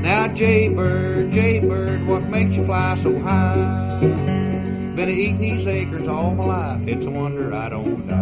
Now, Jaybird, what makes you fly so high? Been a-eating these acorns all my life, it's a wonder I don't die.